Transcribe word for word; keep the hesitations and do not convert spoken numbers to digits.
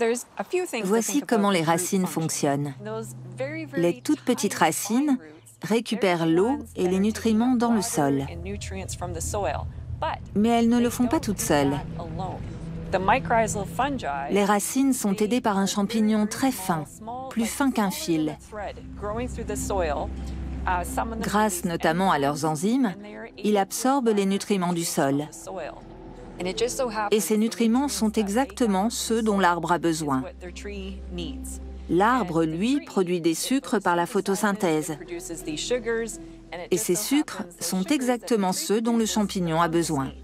Voici comment les racines fonctionnent. Les toutes petites racines récupèrent l'eau et les nutriments dans le sol. Mais elles ne le font pas toutes seules. Les racines sont aidées par un champignon très fin, plus fin qu'un fil. Grâce notamment à leurs enzymes, il absorbe les nutriments du sol. Et ces nutriments sont exactement ceux dont l'arbre a besoin. L'arbre, lui, produit des sucres par la photosynthèse. Et ces sucres sont exactement ceux dont le champignon a besoin.